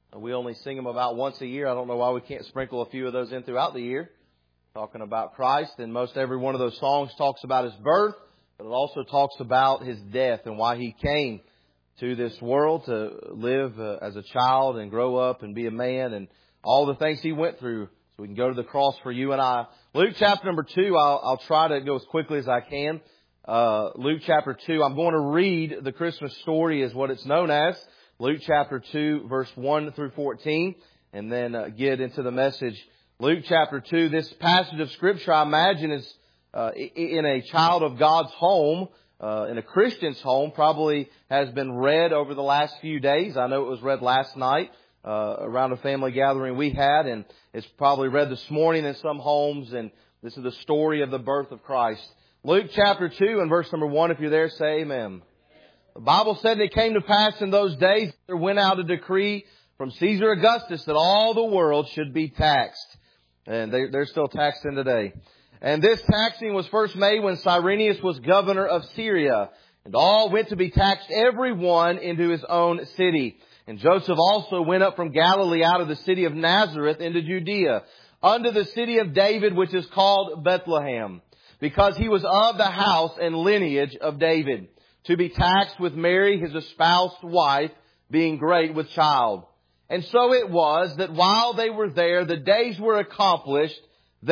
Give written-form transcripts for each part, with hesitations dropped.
We only sing them about once a year. I don't know why we can't sprinkle a few of those in throughout the year. Talking about Christ, and most every one of those songs talks about His birth, but it also talks about His death and why He came to this world to live as a child and grow up and be a man and all the things He went through so we can go to the cross for you and I. Luke chapter number 2, I'll try to go as quickly as I can. Luke chapter 2, I'm going to read the Christmas story is what it's known as. Luke chapter 2, verse 1 through 14, and then get into the message. Luke chapter 2, this passage of Scripture, I imagine, is in a child of God's home, in a Christian's home, probably has been read over the last few days. I know it was read last night around a family gathering we had, and it's probably read this morning in some homes, and this is the story of the birth of Christ. Luke chapter 2 and verse number 1, if you're there, say amen. The Bible said it came to pass in those days there went out a decree from Caesar Augustus that all the world should be taxed. And they're still taxing today. And this taxing was first made when Cyrenius was governor of Syria. And all went to be taxed, every one into his own city. And Joseph also went up from Galilee out of the city of Nazareth into Judea, unto the city of David, which is called Bethlehem, because he was of the house and lineage of David, to be taxed with Mary, his espoused wife, being great with child. And so it was that while they were there, the days were accomplished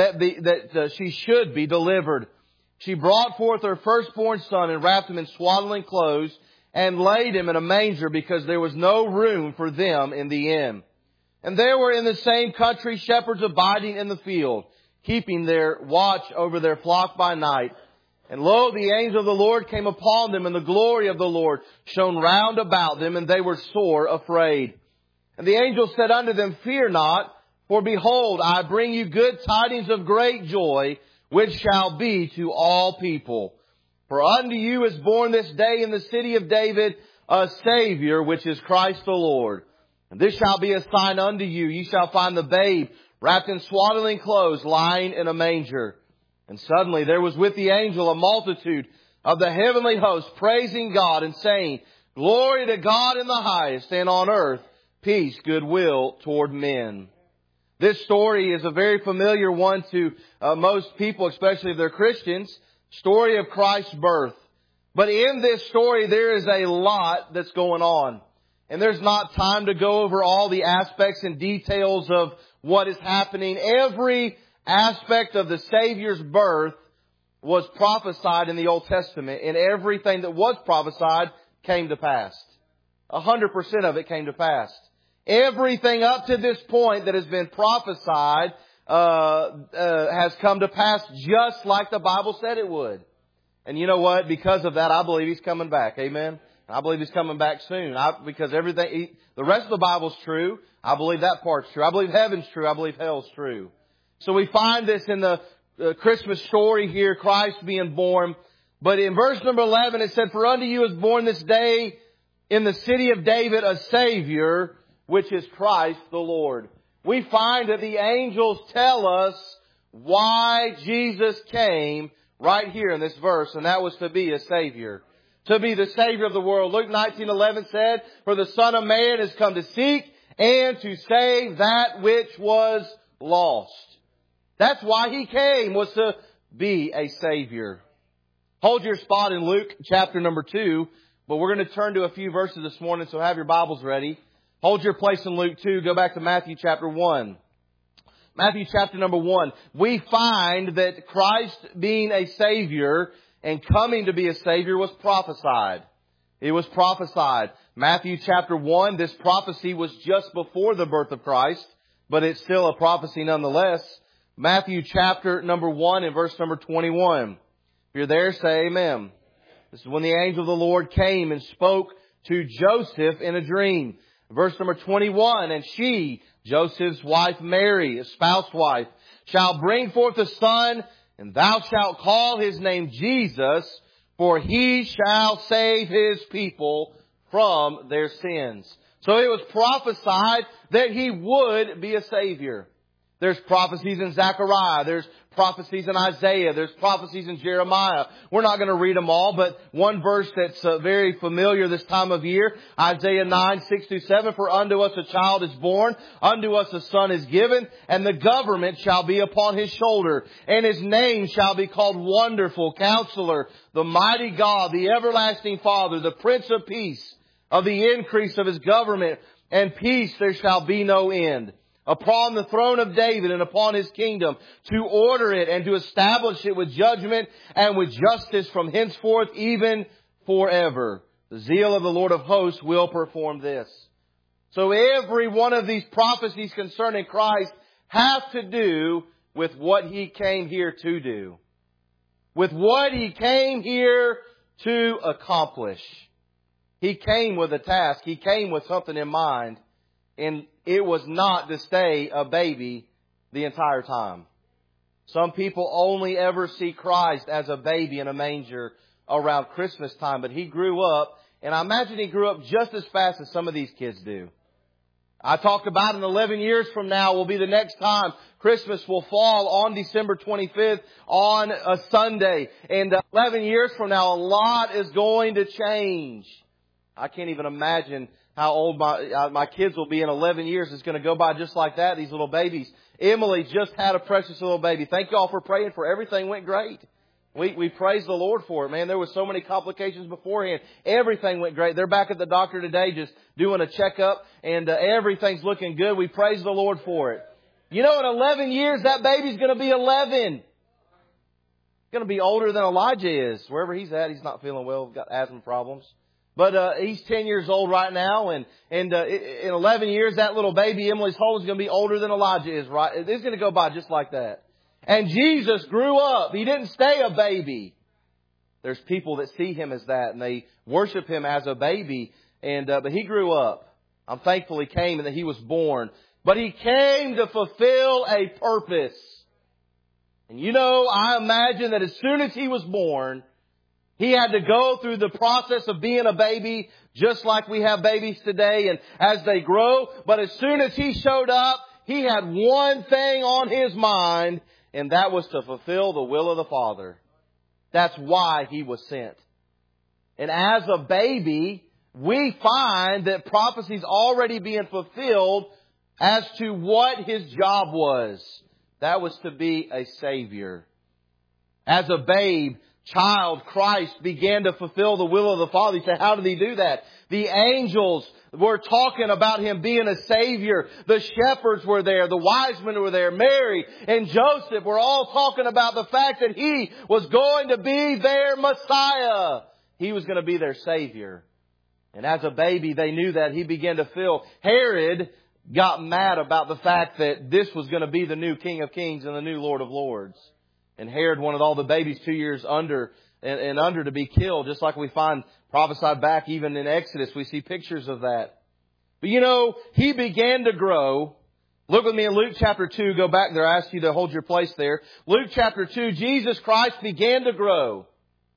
that she should be delivered. She brought forth her firstborn son and wrapped him in swaddling clothes and laid him in a manger because there was no room for them in the inn. And there were in the same country shepherds abiding in the field, keeping their watch over their flock by night. And lo, the angel of the Lord came upon them, and the glory of the Lord shone round about them, and they were sore afraid. And the angel said unto them, Fear not, for behold, I bring you good tidings of great joy, which shall be to all people. For unto you is born this day in the city of David a Savior, which is Christ the Lord. And this shall be a sign unto you. You shall find the babe wrapped in swaddling clothes, lying in a manger. And suddenly there was with the angel a multitude of the heavenly host, praising God and saying, Glory to God in the highest, and on earth peace, goodwill toward men. This story is a very familiar one to most people, especially if they're Christians. Story of Christ's birth. But in this story there is a lot that's going on. And there's not time to go over all the aspects and details of what is happening. Every aspect of the Savior's birth was prophesied in the Old Testament, and everything that was prophesied came to pass. 100% of it came to pass. Everything up to this point that has been prophesied has come to pass just like the Bible said it would. And you know what? Because of that, I believe He's coming back. Amen? I believe He's coming back soon. Because everything, the rest of the Bible's true. I believe that part's true. I believe heaven's true. I believe hell's true. So we find this in the Christmas story here, Christ being born. But in verse number 11 it said, For unto you is born this day in the city of David a Savior, which is Christ the Lord. We find that the angels tell us why Jesus came right here in this verse, and that was to be a Savior. To be the Savior of the world. Luke 19:11 said, For the Son of Man is come to seek and to save that which was lost. That's why He came, was to be a Savior. Hold your spot in Luke chapter number 2, but we're going to turn to a few verses this morning, so have your Bibles ready. Hold your place in Luke 2, go back to Matthew chapter 1. Matthew chapter number 1. We find that Christ being a Savior and coming to be a Savior was prophesied. It was prophesied. Matthew chapter 1, this prophecy was just before the birth of Christ, but it's still a prophecy nonetheless. Matthew chapter number 1 and verse number 21. If you're there, say amen. This is when the angel of the Lord came and spoke to Joseph in a dream. Verse number 21, And she, Joseph's wife Mary, espoused wife, shall bring forth a son, and thou shalt call his name Jesus, for He shall save His people from their sins. So it was prophesied that He would be a Savior. There's prophecies in Zechariah. There's prophecies in Isaiah. There's prophecies in Jeremiah. We're not going to read them all, but one verse that's very familiar this time of year, Isaiah 9:6-7, "For unto us a child is born, unto us a son is given, and the government shall be upon his shoulder. And his name shall be called Wonderful, Counselor, the Mighty God, the Everlasting Father, the Prince of Peace. Of the increase of his government and peace there shall be no end. Upon the throne of David and upon his kingdom, to order it and to establish it with judgment and with justice from henceforth even forever. The zeal of the Lord of hosts will perform this." So every one of these prophecies concerning Christ have to do with what He came here to do. With what He came here to accomplish. He came with a task. He came with something in mind. And it was not to stay a baby the entire time. Some people only ever see Christ as a baby in a manger around Christmas time. But He grew up, and I imagine He grew up just as fast as some of these kids do. I talk about in 11 years from now will be the next time Christmas will fall on December 25th on a Sunday. And 11 years from now, a lot is going to change. I can't even imagine how old my kids will be in 11 years. It's going to go by just like that, these little babies. Emily just had a precious little baby. Thank you all for praying for everything went great. We praise the Lord for it, man. There was so many complications beforehand. Everything went great. They're back at the doctor today just doing a checkup, and everything's looking good. We praise the Lord for it. You know, in 11 years, that baby's going to be 11. Going to be older than Elijah is. Wherever he's at, he's not feeling well. He's got asthma problems. But he's 10 years old right now, and in 11 years, that little baby Emily's holding is going to be older than Elijah is, right? It's going to go by just like that. And Jesus grew up. He didn't stay a baby. There's people that see Him as that, and they worship Him as a baby. But He grew up. I'm thankful He came and that He was born. But He came to fulfill a purpose. And you know, I imagine that as soon as He was born, He had to go through the process of being a baby, just like we have babies today, and as they grow. But as soon as He showed up, He had one thing on His mind, and that was to fulfill the will of the Father. That's why He was sent. And as a baby, we find that prophecies already being fulfilled as to what His job was. That was to be a Savior. As a babe, child, Christ began to fulfill the will of the Father. You say, how did He do that? The angels were talking about Him being a Savior. The shepherds were there. The wise men were there. Mary and Joseph were all talking about the fact that He was going to be their Messiah. He was going to be their Savior. And as a baby, they knew that. He began to feel. Herod got mad about the fact that this was going to be the new King of Kings and the new Lord of Lords. And Herod wanted all the babies 2 years under and under to be killed, just like we find prophesied back even in Exodus. We see pictures of that. But you know, He began to grow. Look with me in Luke chapter 2. Go back there. I asked you to hold your place there. Luke chapter 2, Jesus Christ began to grow.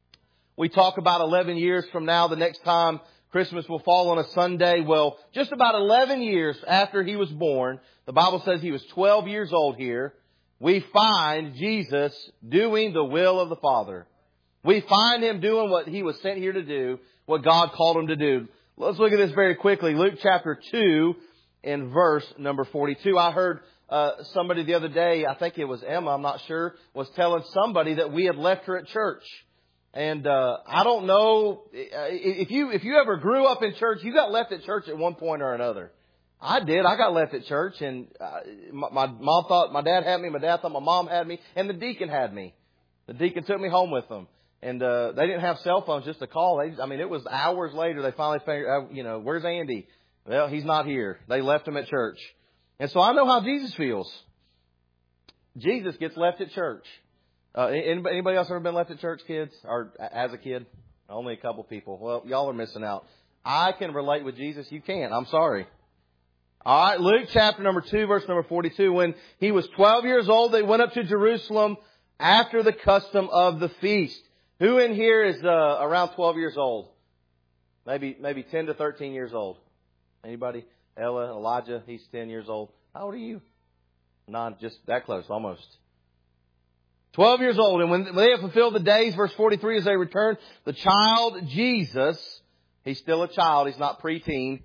We talk about 11 years from now, the next time Christmas will fall on a Sunday. Well, just about 11 years after He was born, the Bible says He was 12 years old here. We find Jesus doing the will of the Father. We find Him doing what He was sent here to do, what God called Him to do. Let's look at this very quickly. Luke chapter 2 and verse number 42. I heard somebody the other day, I think it was Emma, I'm not sure, was telling somebody that we had left her at church. And I don't know, if you ever grew up in church, you got left at church at one point or another. I did. I got left at church, and my mom thought my dad had me. My dad thought my mom had me, and the deacon had me. The deacon took me home with them, and they didn't have cell phones just to call. It was hours later they finally figured out, where's Andy? Well, he's not here. They left him at church, and so I know how Jesus feels. Jesus gets left at church. Anybody else ever been left at church, kids, or as a kid? Only a couple people. Well, y'all are missing out. I can relate with Jesus. You can't. I'm sorry. All right, Luke chapter number 2, verse number 42. When He was 12 years old, they went up to Jerusalem after the custom of the feast. Who in here is around 12 years old? Maybe 10 to 13 years old. Anybody? Ella, Elijah, he's 10 years old. How old are you? 9, just that close, almost. 12 years old. And when they have fulfilled the days, verse 43, as they return, the child Jesus, he's still a child, he's not preteen.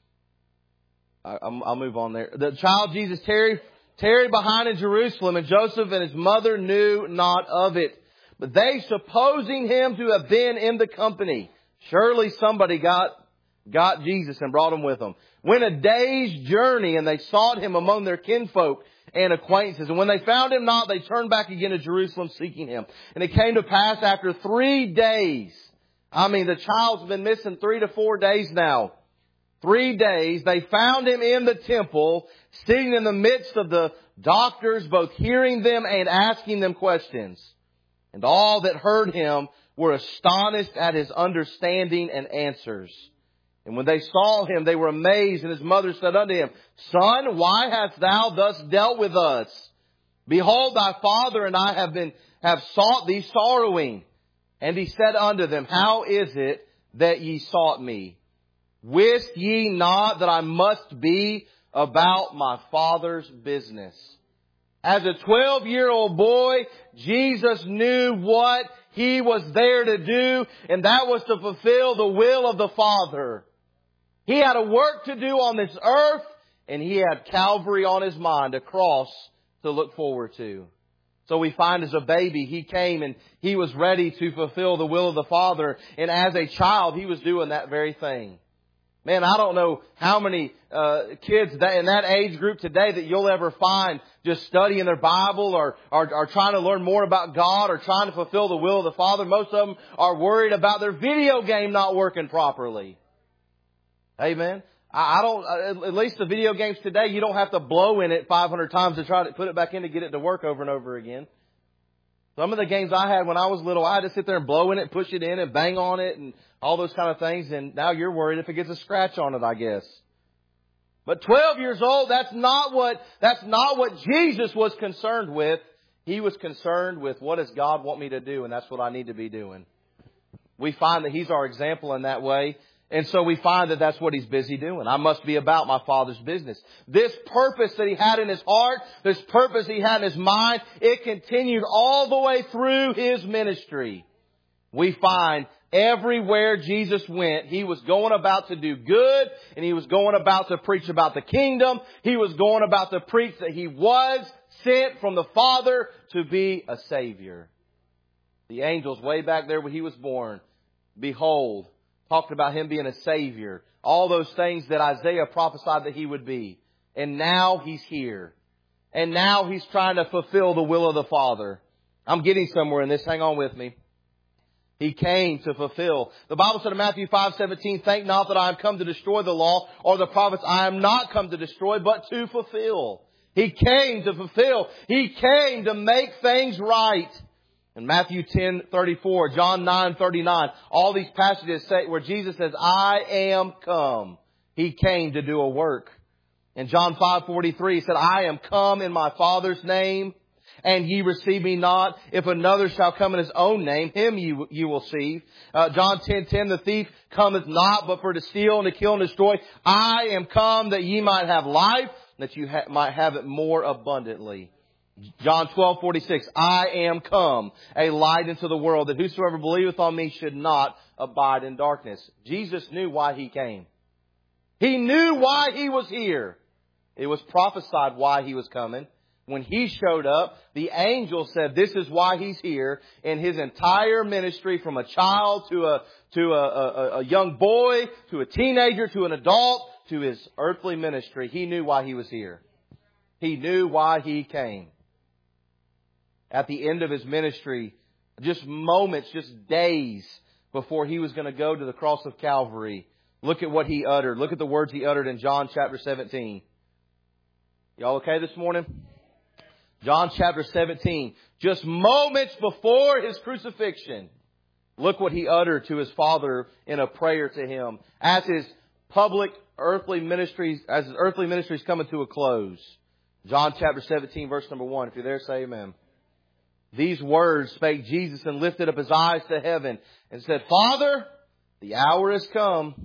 I'll move on there. The child Jesus tarried behind in Jerusalem, and Joseph and his mother knew not of it. But they, supposing him to have been in the company, surely somebody got Jesus and brought him with them, went a day's journey, and they sought him among their kinfolk and acquaintances. And when they found him not, they turned back again to Jerusalem seeking him. And it came to pass after 3 days. The child's been missing 3 to 4 days now. 3 days, they found him in the temple, sitting in the midst of the doctors, both hearing them and asking them questions. And all that heard him were astonished at his understanding and answers. And when they saw him, they were amazed. And his mother said unto him, Son, why hast thou thus dealt with us? Behold, thy father and I have sought thee sorrowing. And he said unto them, How is it that ye sought me? Wist ye not that I must be about my Father's business? As a 12-year-old boy, Jesus knew what He was there to do, and that was to fulfill the will of the Father. He had a work to do on this earth, and He had Calvary on His mind, a cross to look forward to. So we find as a baby, He came and He was ready to fulfill the will of the Father, and as a child, He was doing that very thing. Man, I don't know how many kids in that age group today that you'll ever find just studying their Bible or trying to learn more about God or trying to fulfill the will of the Father. Most of them are worried about their video game not working properly. Amen. At least the video games today, you don't have to blow in it 500 times to try to put it back in to get it to work over and over again. Some of the games I had when I was little, I had to sit there and blow in it, push it in and bang on it and all those kind of things. And now you're worried if it gets a scratch on it, I guess. But 12 years old, that's not what Jesus was concerned with. He was concerned with, what does God want me to do? And that's what I need to be doing. We find that He's our example in that way. And so we find that that's what He's busy doing. I must be about my Father's business. This purpose that He had in His heart, this purpose He had in His mind, it continued all the way through His ministry. We find everywhere Jesus went, He was going about to do good, and He was going about to preach about the kingdom. He was going about to preach that He was sent from the Father to be a Savior. The angels way back there when He was born, behold, talked about Him being a Savior. All those things that Isaiah prophesied that He would be. And now He's here. And now He's trying to fulfill the will of the Father. I'm getting somewhere in this. Hang on with me. He came to fulfill. The Bible said in Matthew 5:17, Think not that I am come to destroy the law or the prophets. I am not come to destroy, but to fulfill. He came to fulfill. He came to make things right. In Matthew 10:34, John 9:39, all these passages say where Jesus says, I am come. He came to do a work. In John 5:43, He said, I am come in my Father's name, and ye receive me not. If another shall come in His own name, him you will receive. John 10:10, the thief cometh not but for to steal and to kill and destroy. I am come that ye might have life, that you might have it more abundantly. John 12:46, I am come, a light into the world, that whosoever believeth on me should not abide in darkness. Jesus knew why He came. He knew why He was here. It was prophesied why He was coming. When He showed up, the angel said this is why He's here. In His entire ministry, from a child to a young boy, to a teenager, to an adult, to His earthly ministry, He knew why He was here. He knew why He came. At the end of His ministry, just moments, just days before He was going to go to the cross of Calvary, look at what He uttered. Look at the words He uttered in John chapter 17. Y'all okay this morning? John chapter 17. Just moments before His crucifixion. Look what He uttered to His Father in a prayer to Him. As His earthly ministries coming to a close. John chapter 17 verse number 1. If you're there, say amen. These words spake Jesus and lifted up His eyes to heaven and said, Father, the hour is come.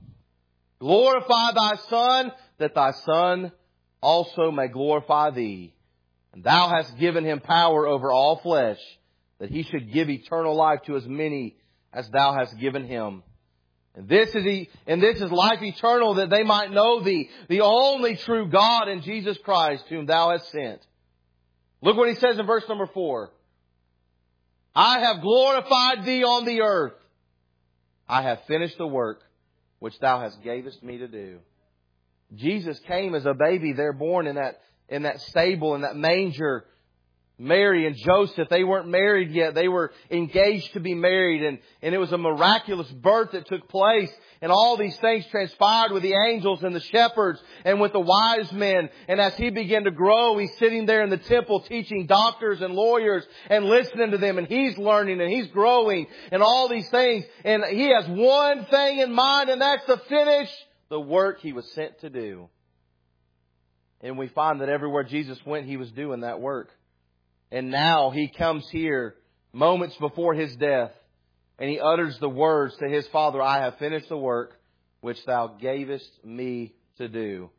Glorify Thy Son, that Thy Son also may glorify Thee. And Thou hast given Him power over all flesh, that He should give eternal life to as many as Thou hast given Him. And this is life eternal, that they might know Thee, the only true God, and Jesus Christ, whom Thou hast sent. Look what He says in verse number 4. I have glorified Thee on the earth. I have finished the work which Thou hast gavest me to do. Jesus came as a baby there, born in that stable, in that manger. Mary and Joseph, they weren't married yet. They were engaged to be married. And it was a miraculous birth that took place. And all these things transpired with the angels and the shepherds and with the wise men. And as He began to grow, He's sitting there in the temple teaching doctors and lawyers and listening to them. And He's learning and He's growing and all these things. And He has one thing in mind, and that's to finish the work He was sent to do. And we find that everywhere Jesus went, He was doing that work. And now He comes here moments before His death, and He utters the words to His Father, I have finished the work which Thou gavest me to do.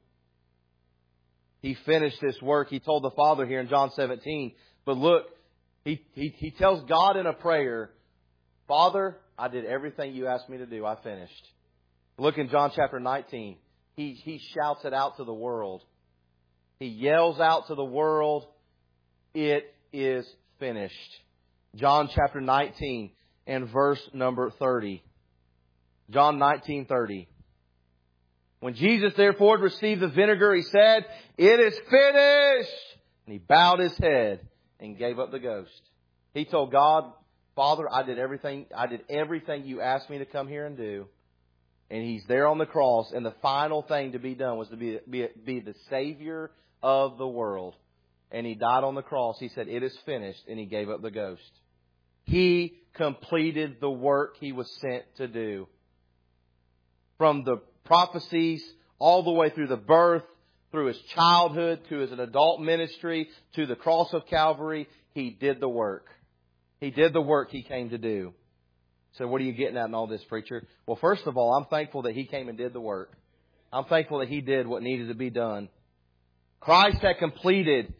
He finished this work. He told the Father here in John 17. But look, He tells God in a prayer, Father, I did everything You asked me to do. I finished. Look in John chapter 19. He shouts it out to the world. He yells out to the world, it is finished. John chapter 19 and verse number 30. John 19:30. When Jesus therefore had received the vinegar, He said, it is finished. And He bowed His head and gave up the ghost. He told God, Father, I did everything You asked me to come here and do. And He's there on the cross. And the final thing to be done was to be the Savior of the world. And He died on the cross. He said, it is finished. And He gave up the ghost. He completed the work He was sent to do. From the prophecies all the way through the birth, through His childhood, to His adult ministry, to the cross of Calvary, He did the work. He did the work He came to do. So what are you getting at in all this, preacher? Well, first of all, I'm thankful that He came and did the work. I'm thankful that He did what needed to be done. Christ had completed.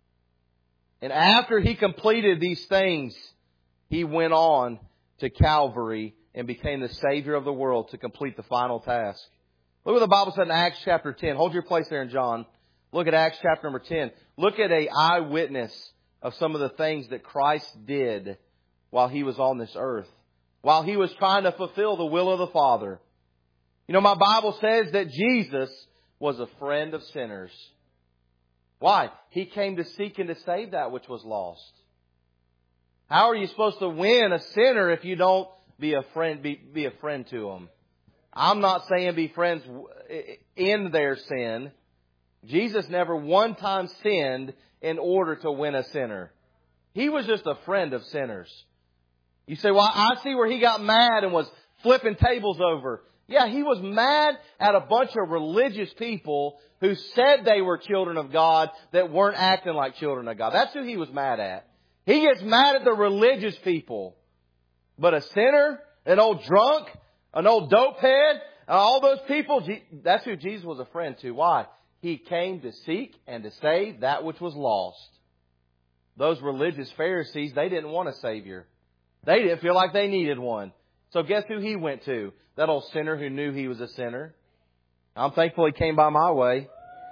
And after He completed these things, He went on to Calvary and became the Savior of the world to complete the final task. Look what the Bible said in Acts chapter 10. Hold your place there in John. Look at Acts chapter number 10. Look at an eyewitness of some of the things that Christ did while He was on this earth. While He was trying to fulfill the will of the Father. You know, my Bible says that Jesus was a friend of sinners. Why? He came to seek and to save that which was lost. How are you supposed to win a sinner if you don't be a friend to them? I'm not saying be friends in their sin. Jesus never one time sinned in order to win a sinner. He was just a friend of sinners. You say, well, I see where He got mad and was flipping tables over. Yeah, He was mad at a bunch of religious people who said they were children of God that weren't acting like children of God. That's who He was mad at. He gets mad at the religious people. But a sinner, an old drunk, an old dopehead, all those people, that's who Jesus was a friend to. Why? He came to seek and to save that which was lost. Those religious Pharisees, they didn't want a Savior. They didn't feel like they needed one. So guess who He went to? That old sinner who knew he was a sinner. I'm thankful He came by my way.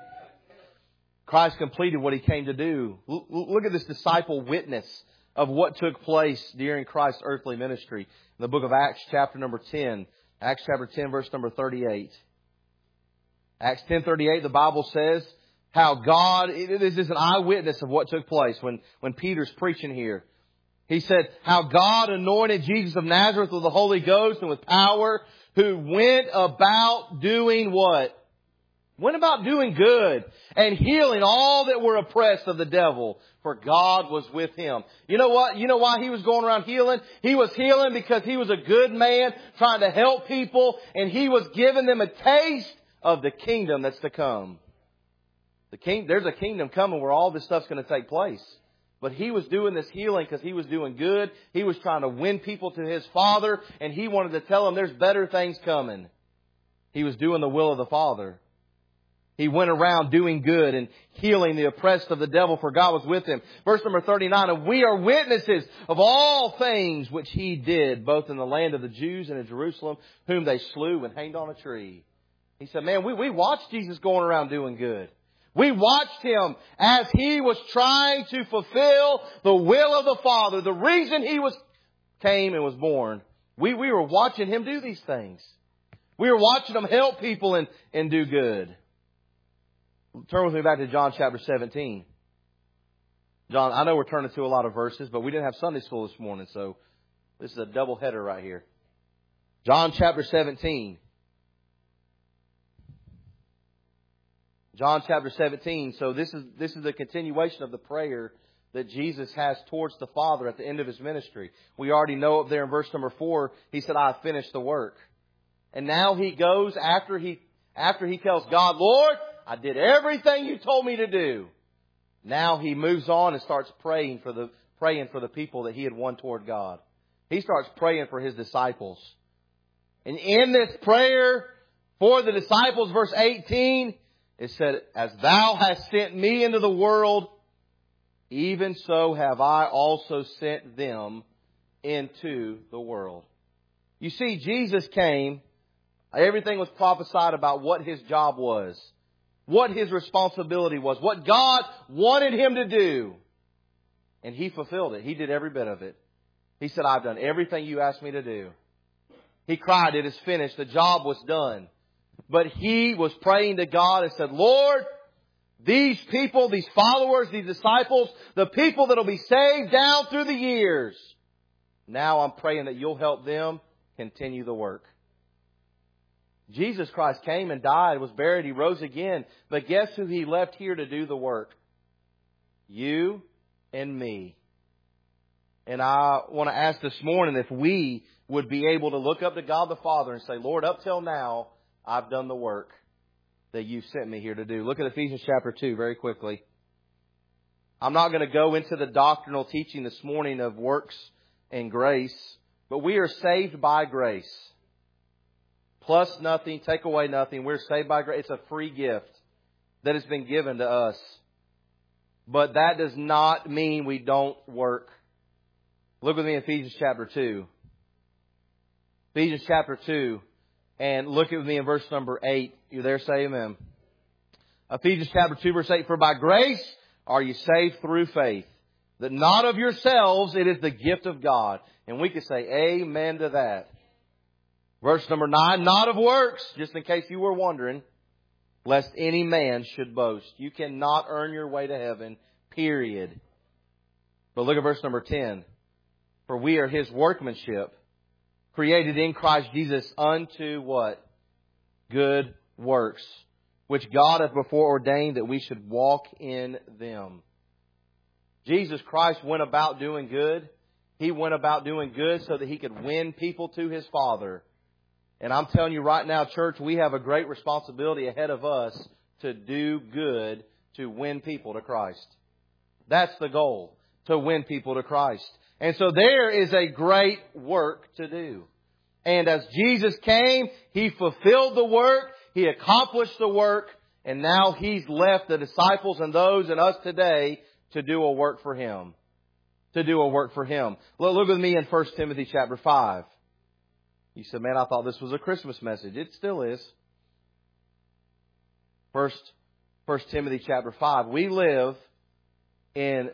Christ completed what He came to do. Look at this disciple witness of what took place during Christ's earthly ministry. In the book of Acts chapter number 10. Acts chapter 10 verse number 38. Acts 10:38, the Bible says how God, this is an eyewitness of what took place when Peter's preaching here. He said, how God anointed Jesus of Nazareth with the Holy Ghost and with power, who went about doing what? Went about doing good and healing all that were oppressed of the devil, for God was with Him. You know what? You know why He was going around healing? He was healing because He was a good man trying to help people, and He was giving them a taste of the kingdom that's to come. There's a kingdom coming where all this stuff's going to take place. But He was doing this healing because He was doing good. He was trying to win people to His Father, and He wanted to tell them there's better things coming. He was doing the will of the Father. He went around doing good and healing the oppressed of the devil, for God was with him. Verse number 39, and we are witnesses of all things which He did, both in the land of the Jews and in Jerusalem, whom they slew and hanged on a tree. He said, man, we watched Jesus going around doing good. We watched Him as He was trying to fulfill the will of the Father. The reason He came and was born. We were watching Him do these things. We were watching Him help people and do good. Turn with me back to John chapter 17. John, I know we're turning to a lot of verses, but we didn't have Sunday school this morning, so this is a double header right here. John chapter 17. John chapter 17. So this is a continuation of the prayer that Jesus has towards the Father at the end of His ministry. We already know up there in verse number 4, He said, I have finished the work. And now He goes after He tells God, Lord, I did everything You told me to do. Now He moves on and starts praying for the people that He had won toward God. He starts praying for His disciples. And in this prayer for the disciples, verse 18, it said, as Thou hast sent Me into the world, even so have I also sent them into the world. You see, Jesus came. Everything was prophesied about what His job was, what His responsibility was, what God wanted Him to do. And He fulfilled it. He did every bit of it. He said, I've done everything You asked Me to do. He cried, it is finished. The job was done. But He was praying to God and said, Lord, these people, these followers, these disciples, the people that will be saved down through the years, now I'm praying that You'll help them continue the work. Jesus Christ came and died, was buried, He rose again. But guess who He left here to do the work? You and me. And I want to ask this morning if we would be able to look up to God the Father and say, Lord, up till now, I've done the work that You sent me here to do. Look at Ephesians chapter 2 very quickly. I'm not going to go into the doctrinal teaching this morning of works and grace, but we are saved by grace. Plus nothing, take away nothing. We're saved by grace. It's a free gift that has been given to us. But that does not mean we don't work. Look with me in Ephesians chapter 2. Ephesians chapter 2. And look with me in verse number 8. You there? Say amen. Ephesians chapter 2 verse 8. For by grace are you saved through faith, that not of yourselves, it is the gift of God. And we could say amen to that. Verse number 9, not of works, just in case you were wondering, lest any man should boast. You cannot earn your way to heaven, period. But look at verse number 10. For we are His workmanship, created in Christ Jesus unto what? Good works, which God hath before ordained that we should walk in them. Jesus Christ went about doing good. He went about doing good so that He could win people to His Father. And I'm telling you right now, church, we have a great responsibility ahead of us to do good to win people to Christ. That's the goal, to win people to Christ. And so there is a great work to do. And as Jesus came, He fulfilled the work, He accomplished the work, and now He's left the disciples and those and us today to do a work for Him. To do a work for Him. Look with me in 1 Timothy chapter 5. You said, man, I thought this was a Christmas message. It still is. 1 Timothy chapter 5. We live in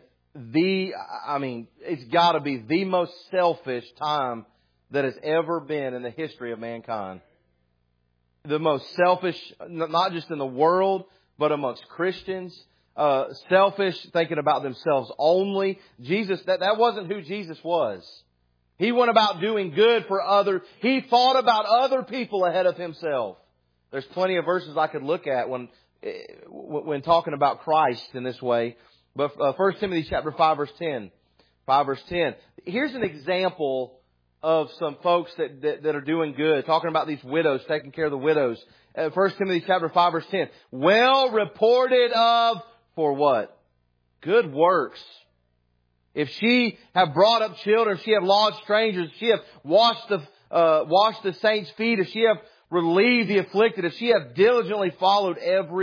it's got to be the most selfish time that has ever been in the history of mankind. The most selfish, not just in the world, but amongst Christians. Selfish, thinking about themselves only. Jesus, that wasn't who Jesus was. He went about doing good for others. He thought about other people ahead of Himself. There's plenty of verses I could look at when talking about Christ in this way. But 1 Timothy chapter 5 verse 10. 5 verse 10. Here's an example of some folks that are doing good. Talking about these widows, taking care of the widows. 1 Timothy chapter 5 verse 10. Well reported of, for what? Good works. If she have brought up children, if she have lodged strangers, if she have washed the saints' feet, if she have relieved the afflicted, if she have diligently followed every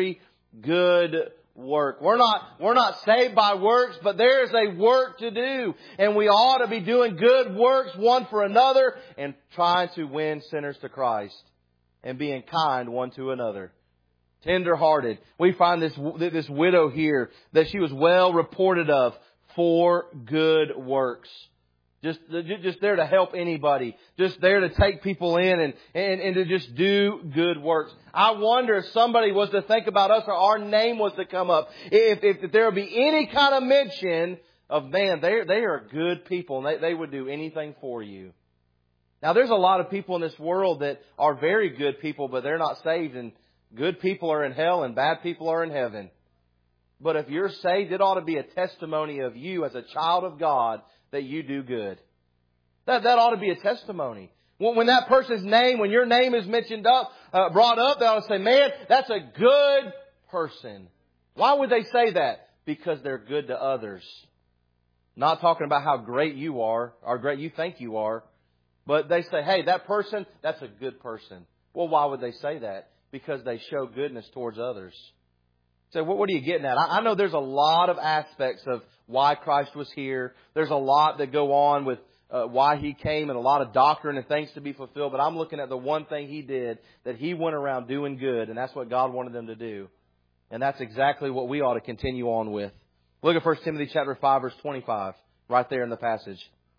good work. We're not saved by works, but there is a work to do. And we ought to be doing good works one for another and trying to win sinners to Christ and being kind one to another. Tender-hearted. We find this widow here that she was well reported of for good works. Just there to help anybody. Just there to take people in and to just do good works. I wonder if somebody was to think about us or our name was to come up. If there would be any kind of mention of, man, they are good people and they would do anything for you. Now there's a lot of people in this world that are very good people, but they're not saved, and good people are in hell and bad people are in heaven. But if you're saved, it ought to be a testimony of you as a child of God that you do good. That ought to be a testimony. When that person's name, when your name is brought up, they ought to say, man, that's a good person. Why would they say that? Because they're good to others. Not talking about how great you are or great you think you are. But they say, hey, that person, that's a good person. Well, why would they say that? Because they show goodness towards others. So what are you getting at? I know there's a lot of aspects of why Christ was here. There's a lot that go on with why He came and a lot of doctrine and things to be fulfilled. But I'm looking at the one thing He did, that He went around doing good. And that's what God wanted them to do. And that's exactly what we ought to continue on with. Look at 1 Timothy chapter 5, verse 25, right there in the passage.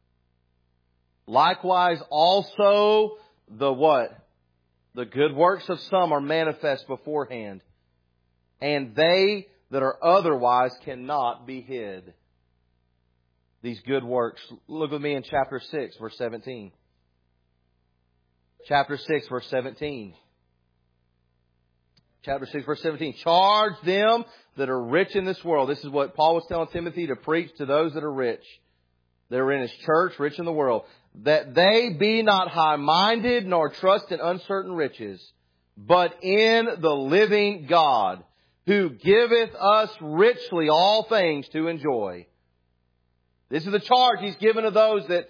Likewise also the what? The good works of some are manifest beforehand. And they that are otherwise cannot be hid. These good works. Look with me in chapter 6, verse 17. Chapter 6, verse 17. Chapter 6, verse 17. Charge them that are rich in this world. This is what Paul was telling Timothy to preach to those that are rich. They're in his church, rich in the world. That they be not high-minded, nor trust in uncertain riches, but in the living God, who giveth us richly all things to enjoy. This is the charge He's given to those that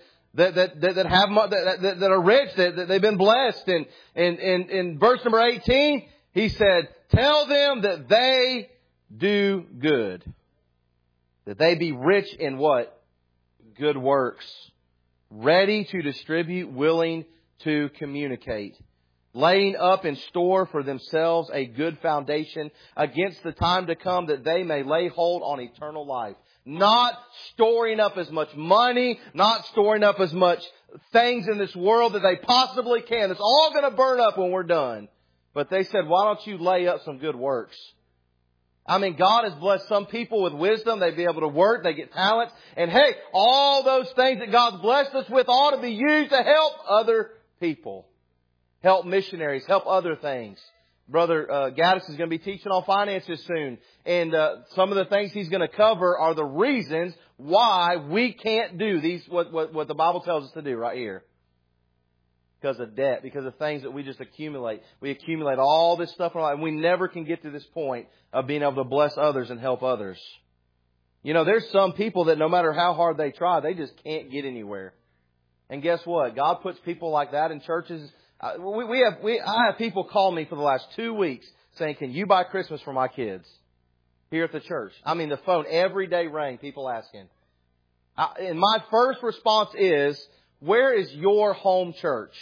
are rich, that they've been blessed. And in verse number 18, He said, tell them that they do good. That they be rich in what? Good works. Ready to distribute, willing to communicate. Laying up in store for themselves a good foundation against the time to come, that they may lay hold on eternal life. Not storing up as much money, not storing up as much things in this world that they possibly can. It's all going to burn up when we're done. But they said, why don't you lay up some good works? I mean, God has blessed some people with wisdom. They be able to work. They get talents. And hey, all those things that God's blessed us with ought to be used to help other people. Help missionaries. Help other things. Brother Gaddis is going to be teaching on finances soon. And some of the things he's going to cover are the reasons why we can't do these, what the Bible tells us to do right here. Because of debt, because of things that we just accumulate. We accumulate all this stuff in our life, and we never can get to this point of being able to bless others and help others. You know, there's some people that no matter how hard they try, they just can't get anywhere. And guess what? God puts people like that in churches. I have people call me for the last 2 weeks saying, can you buy Christmas for my kids here at the church? I mean, the phone every day rang, people asking. And my first response is, where is your home church?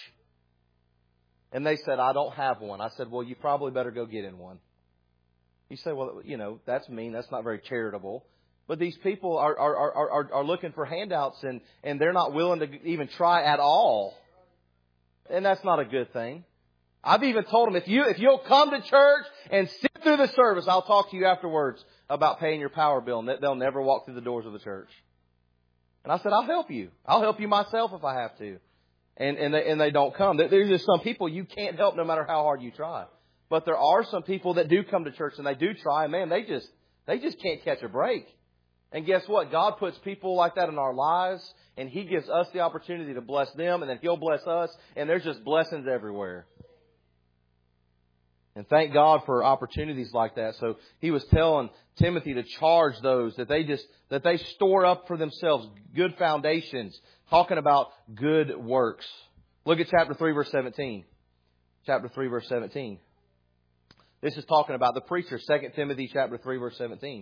And they said, I don't have one. I said, well, you probably better go get in one. You say, well, you know, that's mean. That's not very charitable. But these people are looking for handouts and they're not willing to even try at all. And that's not a good thing. I've even told them, if you'll come to church and sit through the service, I'll talk to you afterwards about paying your power bill, and they'll never walk through the doors of the church. And I said, I'll help you. I'll help you myself if I have to. And they don't come. There's just some people you can't help no matter how hard you try. But there are some people that do come to church and they do try, and man, they just can't catch a break. And guess what? God puts people like that in our lives, and He gives us the opportunity to bless them, and then He'll bless us, and there's just blessings everywhere. And thank God for opportunities like that. So He was telling Timothy to charge those that they store up for themselves good foundations, talking about good works. Look at chapter 3, verse 17. Chapter 3, verse 17. This is talking about the preacher. 2 Timothy chapter 3, verse 17.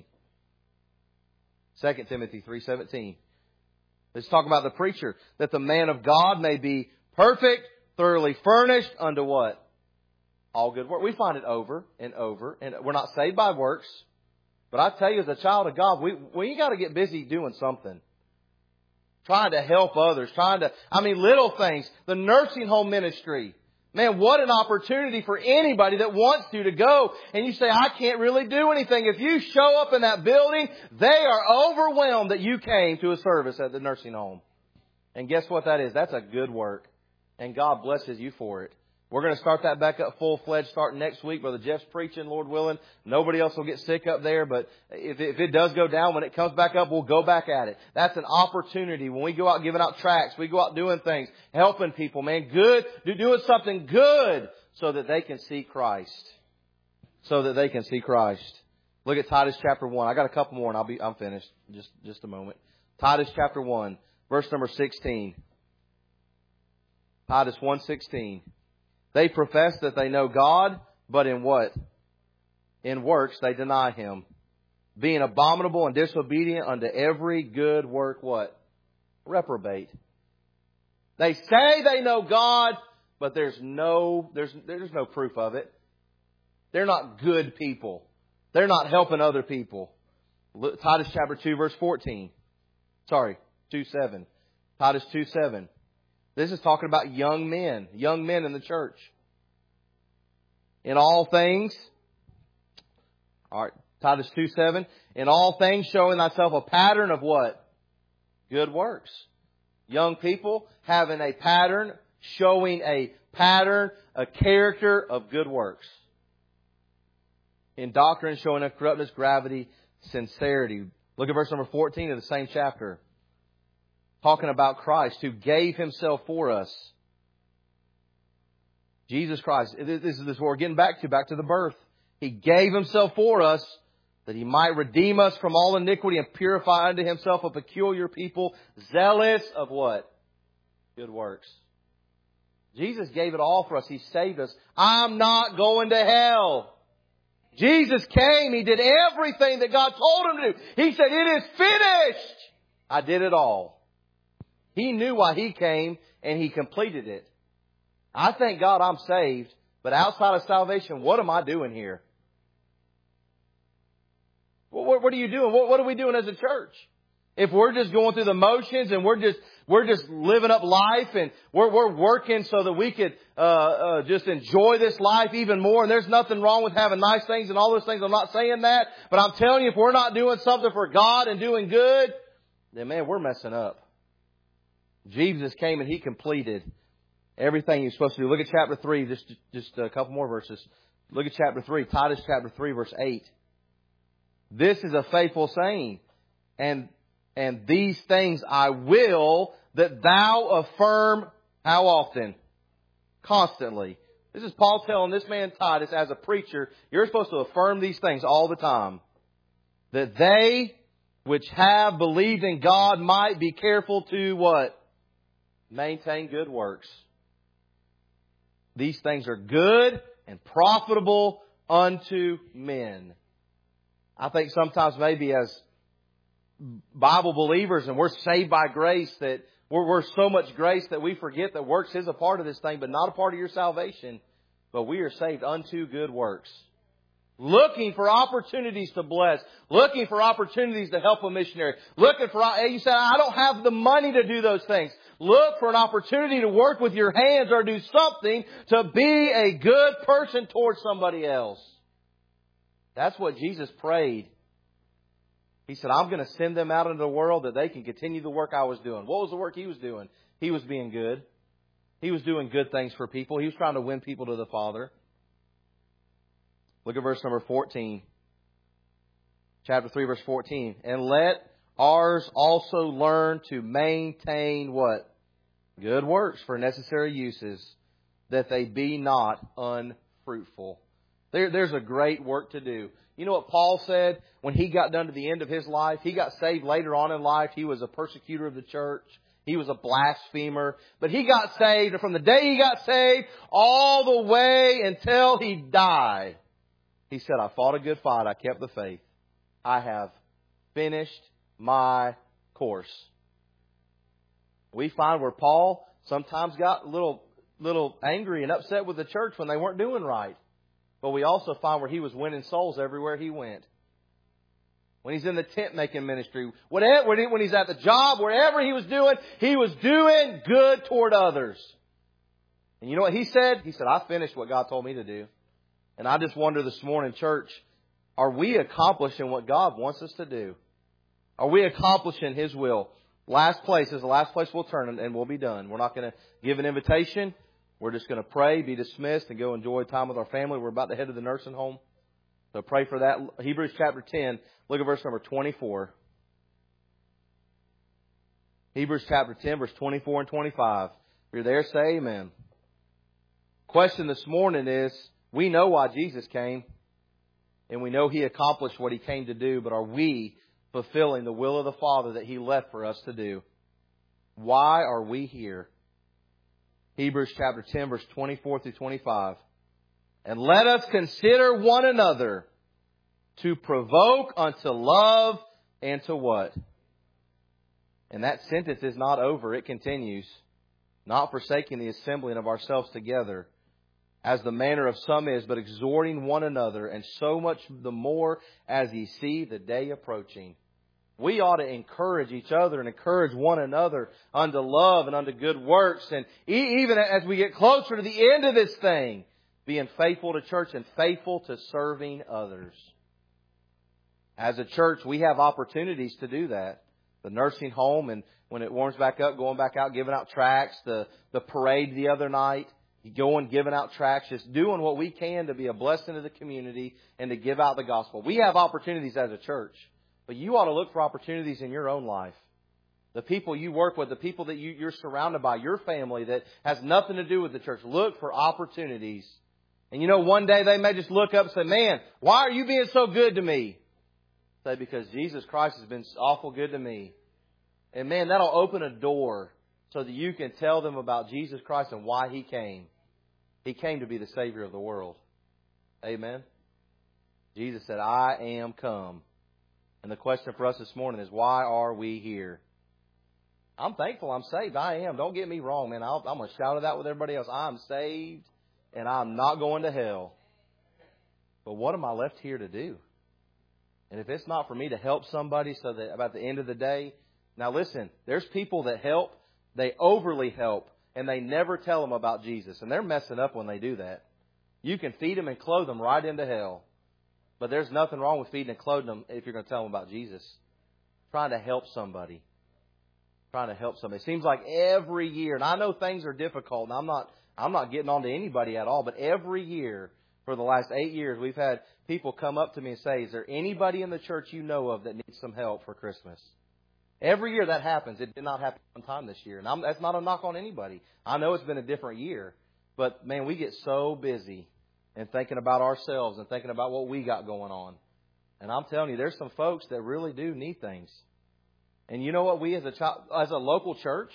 2 Timothy 3:17. This is talking about the preacher. That the man of God may be perfect, thoroughly furnished unto what? All good work. We find it over and over. And we're not saved by works. But I tell you, as a child of God, we got to get busy doing something. Trying to help others. Little things. The nursing home ministry. Man, what an opportunity for anybody that wants to go. And you say, I can't really do anything. If you show up in that building, they are overwhelmed that you came to a service at the nursing home. And guess what that is? That's a good work. And God blesses you for it. We're going to start that back up full-fledged starting next week. Brother Jeff's preaching, Lord willing. Nobody else will get sick up there. But if it does go down, when it comes back up, we'll go back at it. That's an opportunity. When we go out giving out tracts, we go out doing things, helping people, man. Good. Doing something good so that they can see Christ. So that they can see Christ. Look at Titus chapter 1. I got a couple more and I'm finished. Just a moment. Titus chapter 1, verse number 16. Titus 1:16. They profess that they know God, but in what? In works they deny Him. Being abominable and disobedient unto every good work, what? Reprobate. They say they know God, but there's no proof of it. They're not good people. They're not helping other people. Titus chapter 2, verse 14. 2:7. Titus 2:7. This is talking about young men in the church. In all things, Titus 2:7, in all things showing thyself a pattern of what? Good works. Young people having a pattern, showing a pattern, a character of good works. In doctrine showing uncorruptness, gravity, sincerity. Look at verse number 14 of the same chapter. Talking about Christ who gave Himself for us. Jesus Christ. This is what we're getting back to the birth. He gave Himself for us that He might redeem us from all iniquity and purify unto Himself a peculiar people, zealous of what? Good works. Jesus gave it all for us. He saved us. I'm not going to hell. Jesus came. He did everything that God told Him to do. He said, it is finished. I did it all. He knew why He came, and He completed it. I thank God I'm saved, but outside of salvation, what am I doing here? What are you doing? What are we doing as a church? If we're just going through the motions and we're just living up life and we're working so that we could just enjoy this life even more. And there's nothing wrong with having nice things and all those things. I'm not saying that, but I'm telling you, if we're not doing something for God and doing good, then man, we're messing up. Jesus came and He completed everything He was supposed to do. Look at chapter 3, just a couple more verses. Look at chapter 3, Titus chapter 3, verse 8. This is a faithful saying, and these things I will that thou affirm how often? Constantly. This is Paul telling this man Titus as a preacher, you're supposed to affirm these things all the time. That they which have believed in God might be careful to what? Maintain good works. These things are good and profitable unto men. I think sometimes maybe as Bible believers and we're saved by grace that we're so much grace that we forget that works is a part of this thing, but not a part of your salvation. But we are saved unto good works. Looking for opportunities to bless. Looking for opportunities to help a missionary. You say, I don't have the money to do those things. Look for an opportunity to work with your hands or do something to be a good person towards somebody else. That's what Jesus prayed. He said, I'm going to send them out into the world that they can continue the work I was doing. What was the work He was doing? He was being good. He was doing good things for people. He was trying to win people to the Father. Look at verse number 14. Chapter 3, verse 14. And let ours also learn to maintain what? Good works for necessary uses, that they be not unfruitful. There's a great work to do. You know what Paul said when he got done to the end of his life? He got saved later on in life. He was a persecutor of the church. He was a blasphemer. But he got saved, and from the day he got saved all the way until he died, He said, I fought a good fight. I kept the faith. I have finished my course. We find where Paul sometimes got a little angry and upset with the church when they weren't doing right. But we also find where he was winning souls everywhere he went. When he's in the tent making ministry, when he's at the job, wherever he was doing good toward others. And you know what he said? He said, I finished what God told me to do. And I just wonder this morning, church, are we accomplishing what God wants us to do? Are we accomplishing His will? Last place is the last place we'll turn, and we'll be done. We're not going to give an invitation. We're just going to pray, be dismissed, and go enjoy time with our family. We're about to head to the nursing home. So pray for that. Hebrews chapter 10, look at verse number 24. Hebrews chapter 10, verse 24 and 25. If you're there, say amen. Question this morning is, we know why Jesus came, and we know He accomplished what He came to do, but are we fulfilling the will of the Father that He left for us to do? Why are we here? Hebrews chapter 10, verse 24 through 25. And let us consider one another to provoke unto love and to what? And that sentence is not over. It continues. Not forsaking the assembling of ourselves together, as the manner of some is, but exhorting one another, and so much the more as ye see the day approaching. We ought to encourage each other and encourage one another unto love and unto good works. And even as we get closer to the end of this thing, being faithful to church and faithful to serving others. As a church, we have opportunities to do that. The nursing home, and when it warms back up, going back out, giving out tracts. The parade the other night, going, giving out tracts, just doing what we can to be a blessing to the community and to give out the gospel. We have opportunities as a church, but you ought to look for opportunities in your own life. The people you work with, the people that you're surrounded by, your family that has nothing to do with the church. Look for opportunities. And you know, one day they may just look up and say, man, why are you being so good to me? Say, because Jesus Christ has been awful good to me. And man, that'll open a door so that you can tell them about Jesus Christ and why He came. He came to be the Savior of the world. Amen. Jesus said, I am come. And the question for us this morning is, why are we here? I'm thankful I'm saved. I am. Don't get me wrong, man. I'm going to shout it out with everybody else. I'm saved and I'm not going to hell. But what am I left here to do? And if it's not for me to help somebody so that about the end of the day, now listen, there's people that help, they overly help, and they never tell them about Jesus. And they're messing up when they do that. You can feed them and clothe them right into hell. But there's nothing wrong with feeding and clothing them if you're going to tell them about Jesus. Trying to help somebody. Trying to help somebody. It seems like every year, and I know things are difficult, and I'm not getting on to anybody at all, but every year for the last 8 years, we've had people come up to me and say, is there anybody in the church you know of that needs some help for Christmas? Every year that happens. It did not happen one time this year. And that's not a knock on anybody. I know it's been a different year. But, man, we get so busy and thinking about ourselves and thinking about what we got going on. And I'm telling you, there's some folks that really do need things. And you know what? We as a local church,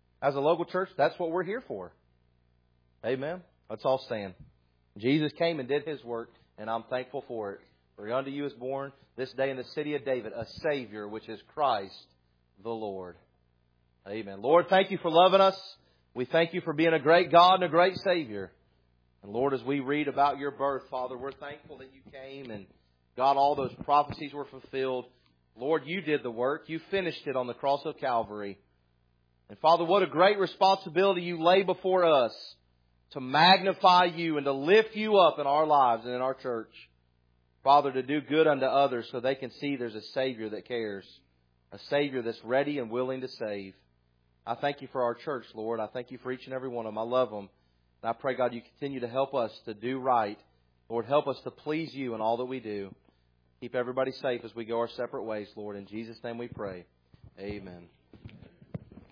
that's what we're here for. Amen. Let's all stand. Jesus came and did His work, and I'm thankful for it. For unto you is born this day in the city of David a Savior, which is Christ the Lord. Amen. Lord, thank you for loving us. We thank you for being a great God and a great Savior. And Lord, as we read about your birth, Father, we're thankful that you came and God, all those prophecies were fulfilled. Lord, you did the work. You finished it on the cross of Calvary. And Father, what a great responsibility you lay before us to magnify you and to lift you up in our lives and in our church. Father, to do good unto others so they can see there's a Savior that cares. A Savior that's ready and willing to save. I thank you for our church, Lord. I thank you for each and every one of them. I love them. And I pray, God, you continue to help us to do right. Lord, help us to please you in all that we do. Keep everybody safe as we go our separate ways, Lord. In Jesus' name we pray. Amen.